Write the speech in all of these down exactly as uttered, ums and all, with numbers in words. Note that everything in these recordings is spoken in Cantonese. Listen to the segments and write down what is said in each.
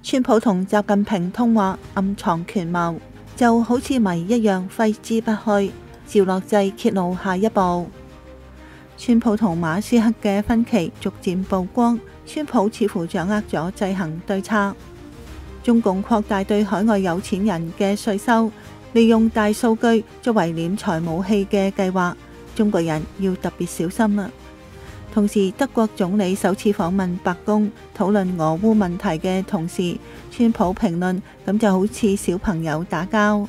川普同習近平通話暗藏權謀，就好似謎一樣揮之不去。趙樂際揭露下一步。川普同馬斯克嘅分歧逐漸曝光，川普似乎掌握咗制衡對策。中共擴大對海外有錢人嘅稅收，利用大數據作為斂財武器嘅計劃，中國人要特別小心啦。同時，德國總理首次訪問白宮，討論俄烏問題嘅同時，川普評論咁就好似小朋友打交。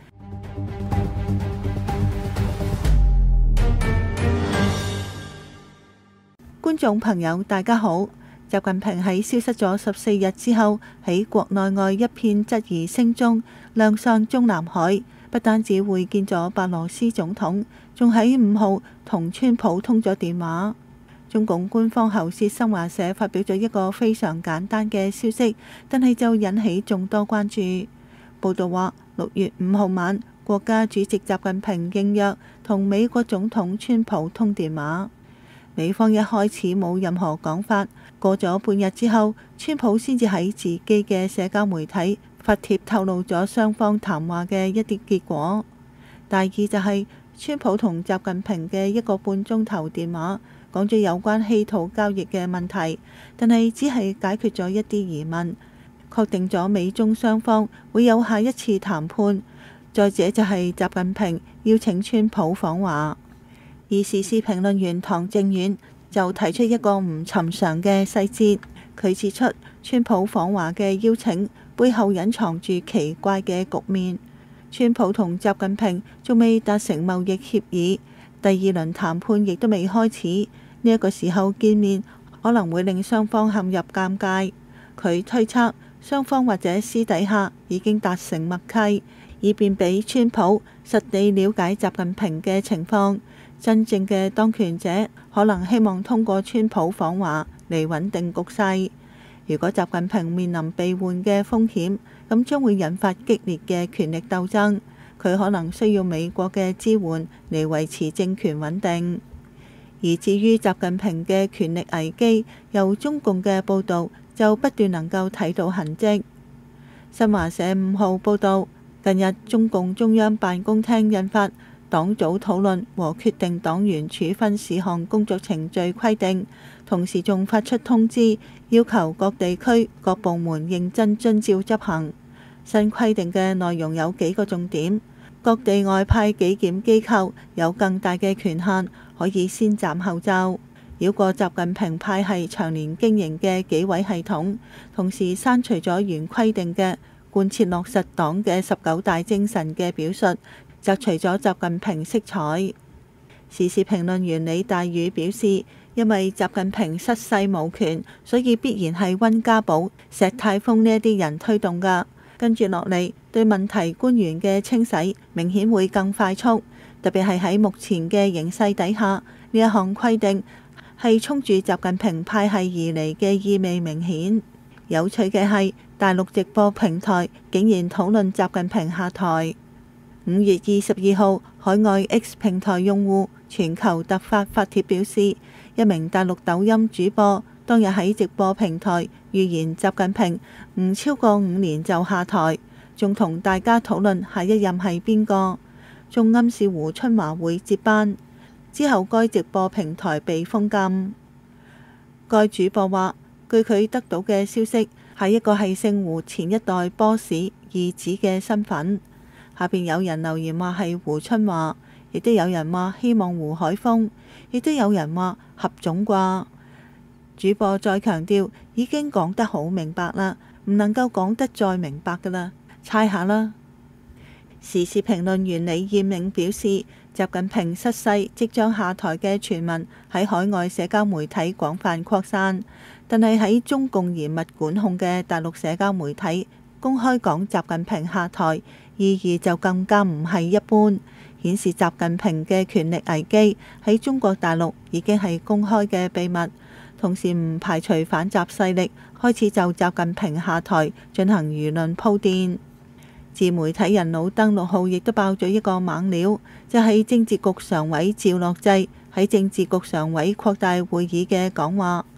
觀眾朋友大家好，習近平喺消失咗十四日之後，喺國內外一片質疑聲中亮相中南海，不單止會見咗白羅斯總統，仲喺五號同川普通咗電話。中共官方喉舌新華社發表咗一個非常簡單嘅消息，但係就引起眾多關注。報道話，六月五號晚，國家主席習近平應約同美國總統川普通電話。美方一開始冇任何講法，過咗半日之後，川普先至喺自己嘅社交媒體發帖透露咗雙方談話嘅一啲結果。大意就係、是、川普同習近平嘅一個半鐘頭電話，講咗有關稀土交易嘅問題，但係只係解決咗一啲疑問，確定咗美中雙方會有下一次談判。再者就係習近平邀請川普訪華。而時事評論員唐正遠就提出一個唔尋常嘅細節，佢指出川普訪華嘅邀請背後隱藏住奇怪嘅局面。川普同習近平仲未達成貿易協議，第二輪談判亦都未開始，呢一個時候見面可能會令雙方陷入尷尬。佢推測雙方或者私底下已經達成默契，以便俾川普實地了解習近平嘅情況。真正嘅當權者可能希望通過川普訪華嚟穩定局勢。如果習近平面臨被換嘅風險，咁將會引發激烈嘅權力鬥爭。佢可能需要美國嘅支援嚟維持政權穩定。而至於習近平嘅權力危機，由中共嘅報導就不斷能夠睇到痕跡。新華社五號報導，近日中共中央辦公廳印發黨組討論和決定黨員處分事項工作程序規定，同時仲發出通知，要求各地區各部門認真遵照執行。新規定嘅內容有幾個重點：各地外派紀檢機構有更大嘅權限，可以先斬後奏，繞過習近平派系長年經營嘅紀委系統，同時刪除咗原規定嘅貫徹落實黨嘅十九大精神嘅表述，摘除咗習近平色彩。時事評論員李大宇表示，因為習近平失勢無權，所以必然係溫家寶、石泰峰呢一啲人推動㗎。跟住落嚟，對問題官員嘅清洗明顯會更快速，特別係喺目前嘅形勢底下，呢一項規定係衝住習近平派系而嚟嘅意味明顯。有趣嘅係，大陸直播平台竟然討論習近平下台。五月二十二號，海外 X 平台用戶全球突發發帖表示，一名大陸抖音主播當日喺直播平台預言習近平唔超過五年就下台，仲同大家討論下一任係邊個，仲暗示胡春華會接班。之後該直播平台被封禁。該主播話，據佢得到嘅消息，係一個係姓胡前一代 boss 二子嘅身份。下邊有人留言話係胡春華，亦都有人話希望胡海峰，亦都有人話合總啩。主播再強調，已經講得好明白啦，唔能夠講得再明白噶啦，猜下啦。時事評論員李艷穎表示，習近平失勢即將下台嘅傳聞喺海外社交媒體廣泛擴散，但係喺中共嚴密管控嘅大陸社交媒體公開講習近平下台，意義就更加唔係一般，顯示習近平嘅權力危機喺中國大陸已經係公開嘅秘密，同時唔排除反習勢力開始就習近平下台進行輿論鋪墊。自媒體人老登六號亦都爆咗一個猛料，就係政治局常委趙樂際喺政治局常委擴大會議嘅講話。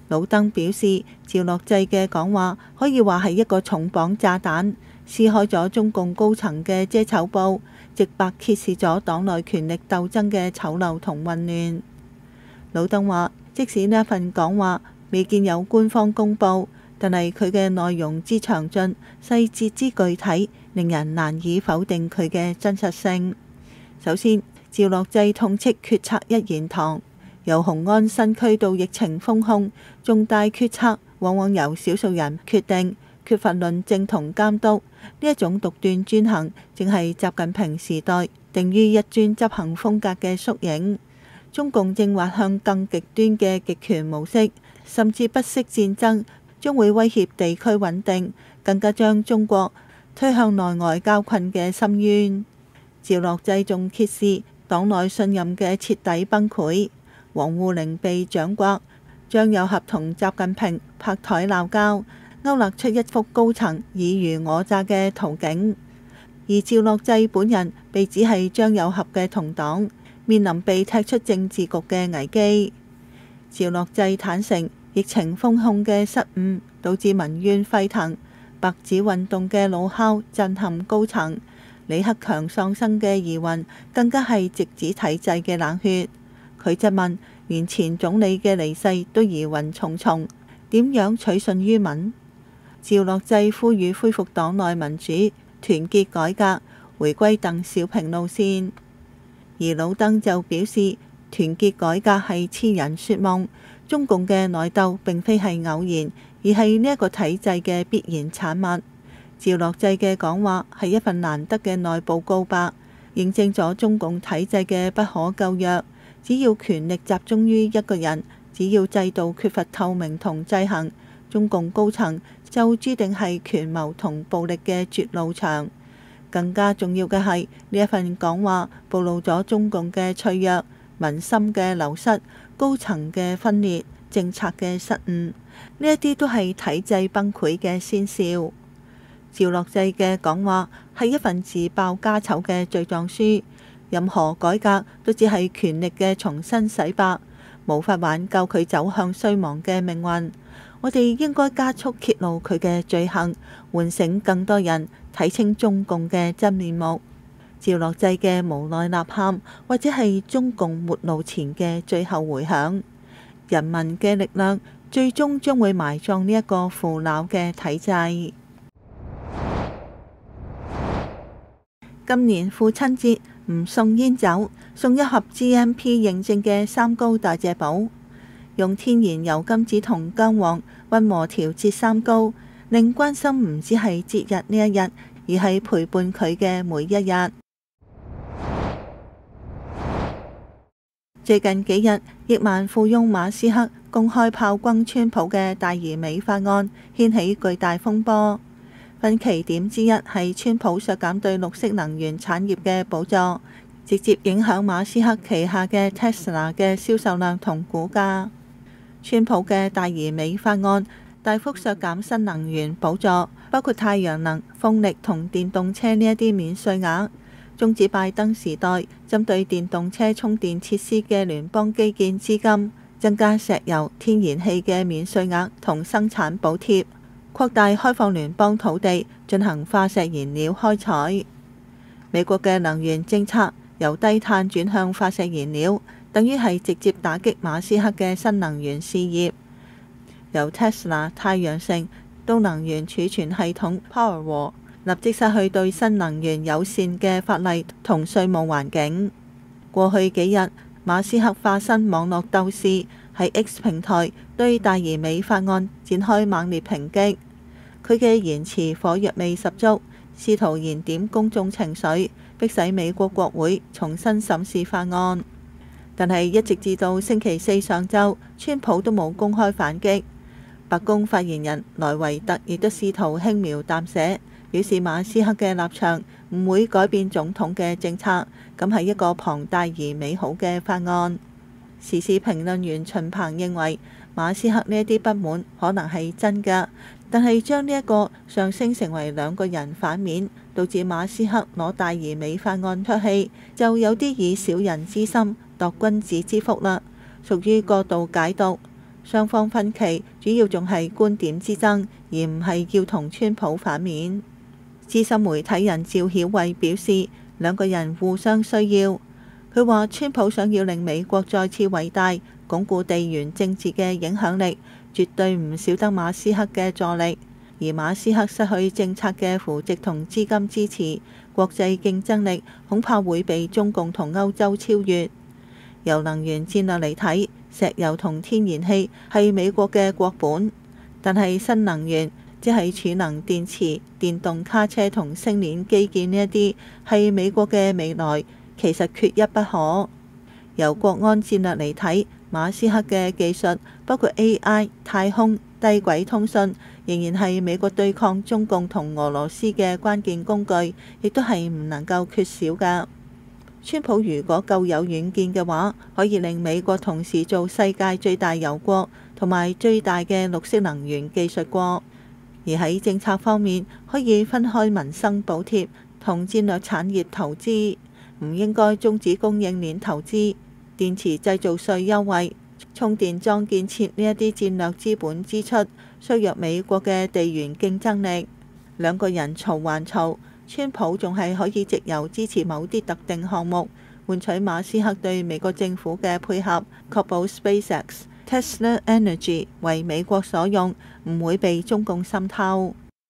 魯登表示，趙樂際嘅講話可以話係一個重磅炸彈，撕開咗中共高層嘅遮醜布，直白揭示咗黨內權力鬥爭嘅醜陋同混亂。魯登話，即使呢一份講話未見有官方公佈，但係佢嘅內容之詳盡、細節之具體，令人難以否定佢嘅真實性。首先，趙樂際痛斥決策一言堂。由雄安新區到疫情封控，重大決策往往由少數人決定，缺乏論證同監督。呢一種獨斷專行，正係習近平時代定於一尊執行風格嘅縮影。中共正滑向更極端嘅極權模式，甚至不惜戰爭，將會威脅地區穩定，更加將中國推向內外交困嘅深淵。趙樂際仲揭示黨內信任嘅徹底崩潰。王滬寧被掌摑，張又俠同習近平拍台鬧交，勾勒出一幅高層爾虞我詐嘅圖景。而趙樂際本人被指係張又俠嘅同黨，面臨被踢出政治局嘅危機。趙樂際坦承，疫情封控嘅失誤導致民怨沸騰，白紙運動嘅怒吼震撼高層，李克強喪生嘅疑雲更加係直指體制嘅冷血。佢質問，連前總理嘅離世都疑雲重重，點樣取信於民？趙樂際呼籲恢復黨內民主、團結改革，回歸鄧小平路線。而魯登就表示，團結改革係痴人說夢，中共嘅內鬥並非係偶然，而係呢一個體制嘅必然產物。趙樂際嘅講話係一份難得嘅內部告白，認證咗中共體制嘅不可救藥。只要權力集中於一個人，只要制度缺乏透明同制衡，中共高層就注定係權謀同暴力嘅絕路場。更加重要嘅係，呢一份講話暴露咗中共嘅脆弱、民心嘅流失、高層嘅分裂、政策嘅失誤，呢一啲都係體制崩潰嘅先兆。趙樂際嘅講話係一份自爆家醜嘅罪狀書。任何改革都只係權力嘅重新洗白，無法挽救佢走向衰亡嘅命運。我哋應該加速揭露佢嘅罪行，喚醒更多人睇清中共嘅真面目。趙樂際嘅無奈吶喊，或者係中共末路前嘅最後回響。人民嘅力量最終將會埋葬呢一個腐朽嘅體制。今年父親節唔送煙酒，送一盒 G M P 認證嘅三高大隻寶，用天然油甘子同薑黃溫和調節三高，令關心唔只係節日呢一日，而係陪伴佢嘅每一日。最近幾日，億萬富翁馬斯克公開炮轟川普嘅大而美法案，掀起巨大風波。分歧點之一係川普削減對綠色能源產業嘅補助，直接影響馬斯克旗下嘅 Tesla 嘅銷售量同股價。川普嘅大而美法案大幅削減新能源補助，包括太陽能、風力同電動車呢一啲免稅額，終止拜登時代針對電動車充電設施嘅聯邦基建資金，增加石油、天然氣嘅免稅額同生產補貼，擴大開放聯邦土地進行化石燃料開採。美國嘅能源政策由低碳轉向化石燃料，等於係直接打擊馬斯克嘅新能源事業。由 Tesla 太陽城到能源儲存系統 Powerwall， 立即失去對新能源友善嘅法例同稅務環境。過去幾日，馬斯克化身網絡鬥士，喺 X 平台對大而美法案展開猛烈抨擊。佢嘅言辭火藥味十足，試圖燃點公眾情緒，迫使美國國會重新審視法案。但係一直至到星期四上晝，川普都冇公開反擊。白宮發言人萊維特亦都試圖輕描淡寫，表示馬斯克嘅立場唔會改變總統嘅政策，咁係一個龐大而美好嘅法案。時事評論員秦鵬認為，馬斯克呢一啲不滿可能係真㗎，但係將呢一個上升成為兩個人反面，導致馬斯克攞大而美法案出氣，就有啲以小人之心度君子之腹啦，屬於過度解讀。 雙方分歧主要仲係觀點之爭，而唔係要同川普反面。資深媒體人趙曉慧表示，兩個人互相需要。佢話川普想要令美國再次偉大，鞏固地緣政治嘅影響力，絕對唔少得馬斯克嘅助力。而馬斯克失去政策嘅扶植同資金支持，國際競爭力恐怕會被中共同歐洲超越。由能源戰略嚟睇，石油同天然氣係美國嘅國本，但係新能源，即係儲能電池、電動卡車同星鏈基建呢一啲，係美國嘅未來，其實缺一不可。由國安戰略嚟睇，馬斯克嘅技術包括 A I、太空、低軌通訊，仍然係美國對抗中共同俄羅斯嘅關鍵工具，亦都係唔能夠缺少㗎。川普如果夠有遠見嘅話，可以令美國同時做世界最大油國同埋最大嘅綠色能源技術國，而喺政策方面可以分開民生補貼同戰略產業投資，唔應該終止供應鏈投資、電池製造稅優惠、充電樁建設呢一啲戰略資本支出，削弱美國嘅地緣競爭力。兩個人嘈還嘈，川普仲係可以藉由支持某啲特定項目，換取馬斯克對美國政府嘅配合，確保 SpaceX、Tesla Energy 為美國所用，唔會被中共滲透。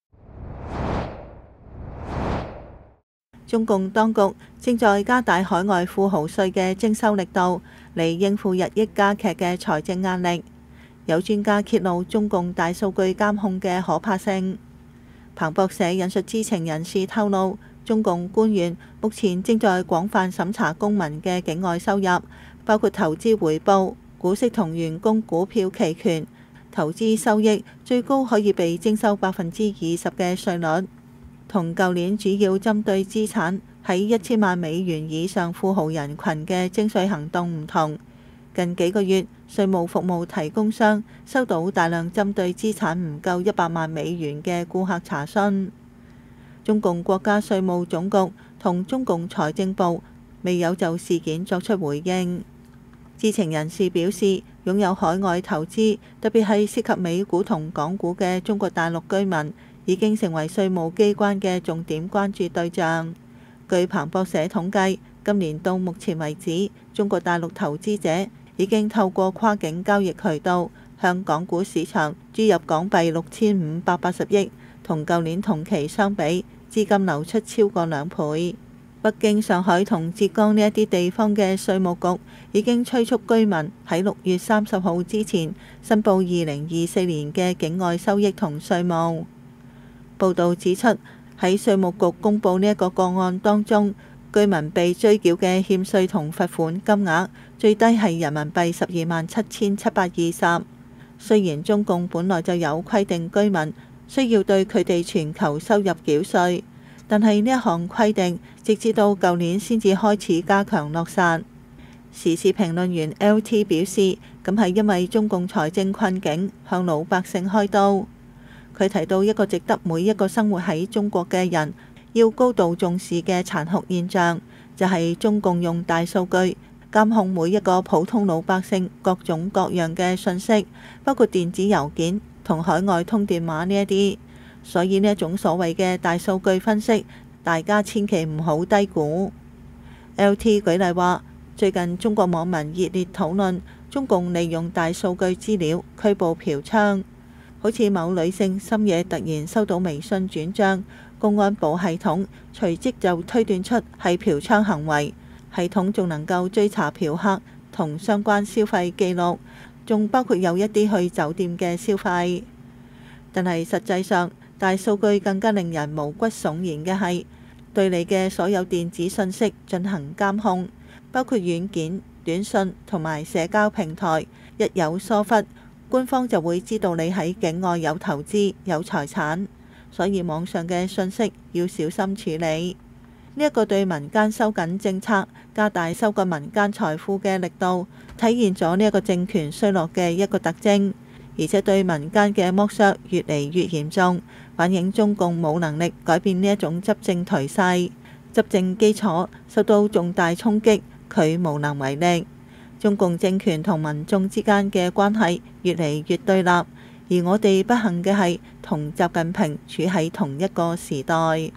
中共當局正在加大海外富豪稅嘅徵收力度，嚟應付日益加劇嘅財政壓力。有專家揭露中共大數據監控嘅可怕性。彭博社引述知情人士透露，中共官員目前正在廣泛審查公民嘅境外收入，包括投資回報、股息同員工股票期權。投資收益最高可以被徵收百分之二十嘅稅率。同舊年主要針對資產喺一千萬美元以上富豪人群嘅徵稅行動唔同，近幾個月稅務服務提供商收到大量針對資產唔夠一百萬美元嘅顧客查詢。中共國家稅務總局同中共財政部未有就事件作出回應。知情人士表示，擁有海外投資，特別係涉及美股同港股嘅中國大陸居民，已經成為稅務機關嘅重點關注對象。據彭博社統計，今年到目前為止，中國大陸投資者已經透過跨境交易渠道向港股市場注入港幣六千五百八十億，同舊年同期相比，資金流出超過兩倍。北京、上海同浙江呢一啲地方嘅稅務局已經催促居民喺六月三十號之前申報二零二四年嘅境外收益同稅務。報道指出，喺稅務局公佈呢一個個案當中，居民被追繳嘅欠稅同罰款金額最低係人民幣十二萬七千七百二十。雖然中共本來就有規定居民需要對佢哋全球收入繳稅，但係呢一項規定直至到舊年先至開始加強落實。時事評論員 L T 表示，咁係因為中共財政困境，向老百姓開刀。佢提到一個值得每一個生活喺中國嘅人要高度重視嘅殘酷現象，就係中共用大數據監控每一個普通老百姓各種各樣嘅信息，包括電子郵件同海外通電話呢一啲。所以呢一種所謂嘅大數據分析，大家千祈唔好低估。L T 舉例話，最近中國網民熱烈討論中共利用大數據資料拘捕嫖娼。好似某女性深夜突然收到微信轉帳，公安部系統隨即就推斷出係嫖娼行為，系統仲能夠追查嫖客同相關消費記錄，仲包括有一啲去酒店嘅消費。但係實際上，大數據更加令人毛骨悚然嘅係，對你嘅所有電子信息進行監控，包括軟件、短信同埋社交平台，一有疏忽，官方就會知道你喺境外有投資、有財產，所以網上嘅信息要小心處理。呢一個對民間收緊政策、加大收割民間財富嘅力度，體現咗呢一個政權衰落嘅一個特徵，而且對民間嘅剝削越嚟越嚴重，反映中共冇能力改變呢一種執政頹勢，執政基礎受到重大衝擊，佢無能為力。 中共政權同民眾之間嘅關係越嚟越對立，而我哋不幸嘅係同習近平處喺同一個時代。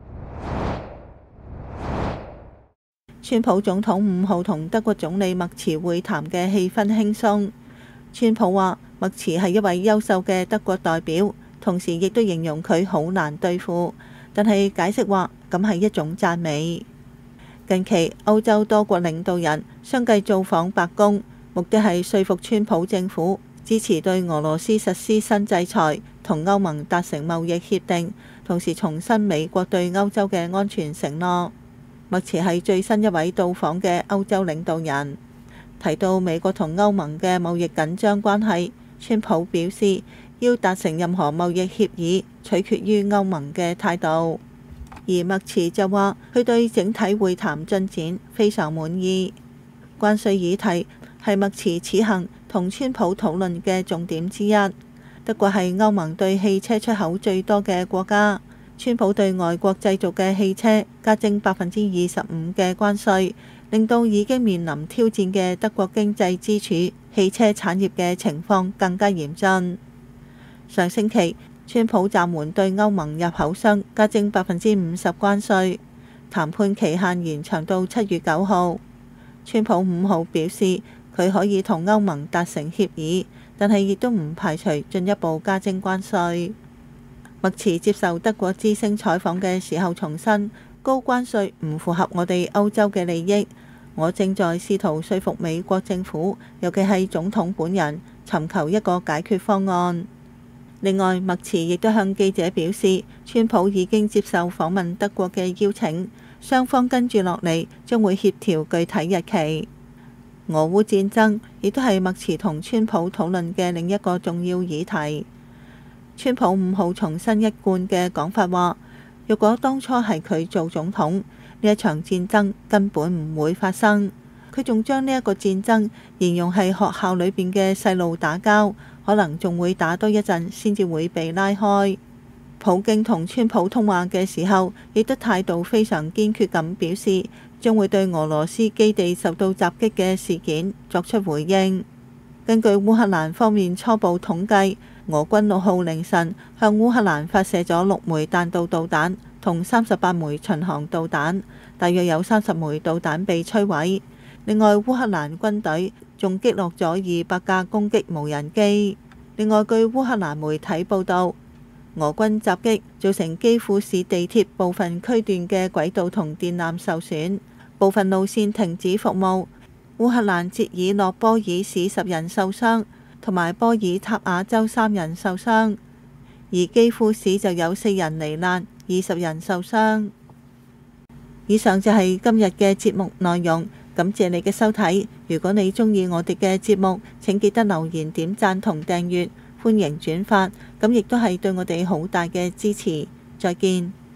川普總統五號同德國總理默茨會談嘅氣氛輕鬆。川普話默茨係一位優秀嘅德國代表，同時亦都形容佢好難對付，但係解釋話咁係一種讚美。近期歐洲多國領導人相繼造訪白宮，目的係說服川普政府支持對俄羅斯實施新制裁，同歐盟達成貿易協定，同時重申美國對歐洲嘅安全承諾。默茨係最新一位到訪嘅歐洲領導人。提到美國同歐盟嘅貿易緊張關係，川普表示要達成任何貿易協議取決於歐盟嘅態度。而默茨就話佢對整體會談進展非常滿意。關稅議題係默茨此行同川普討論嘅重點之一。德國係歐盟對汽車出口最多嘅國家，川普對外國製造嘅汽車加徵百分之二十五嘅關稅，令到已經面臨挑戰嘅德國經濟支柱汽車產業嘅情況更加嚴峻。上星期，川普暫緩對歐盟入口商加徵百分之五十關稅，談判期限延長到七月九號。川普五號表示佢可以同歐盟達成協議，但係亦都唔排除進一步加徵關稅。默茨接受德國之聲採訪嘅時候重申，高關稅唔符合我哋歐洲嘅利益。我正在試圖說服美國政府，尤其係總統本人，尋求一個解決方案。另外，默茨亦都向記者表示，川普已經接受訪問德國嘅邀請，雙方跟住落嚟將會協調具體日期。俄烏戰爭亦都係默茨同川普討論嘅另一個重要議題。川普五號重申一貫嘅講法話，若果當初係佢做總統，呢一場戰爭根本唔會發生。佢仲將呢一個戰爭形容係學校裏邊嘅細路打交，可能仲會打多一陣先至會被拉開。普京同川普通話嘅時候，亦都態度非常堅決咁表示，將會對俄羅斯基地受到襲擊嘅事件作出回應。根據烏克蘭方面初步統計，俄軍六號凌晨向烏克蘭發射咗六枚彈道導彈同三十八枚巡航導彈，大約有三十枚導彈被摧毀。另外，烏克蘭軍隊仲擊落咗二百架攻擊無人機。另外，據烏克蘭媒體報道，俄軍襲擊造成基輔市地鐵部分區段嘅軌道同電纜受損，部分路線停止服務。烏克蘭捷爾諾波爾市十人受傷，同埋波爾塔瓦州三人受傷，而基輔市就有四人罹難，二十人受傷。以上就係今日嘅節目內容，感謝你嘅收睇。如果你鍾意我哋嘅節目，請記得留言、點讚同訂閱，歡迎轉發，咁亦都係對我哋好大嘅支持。再見。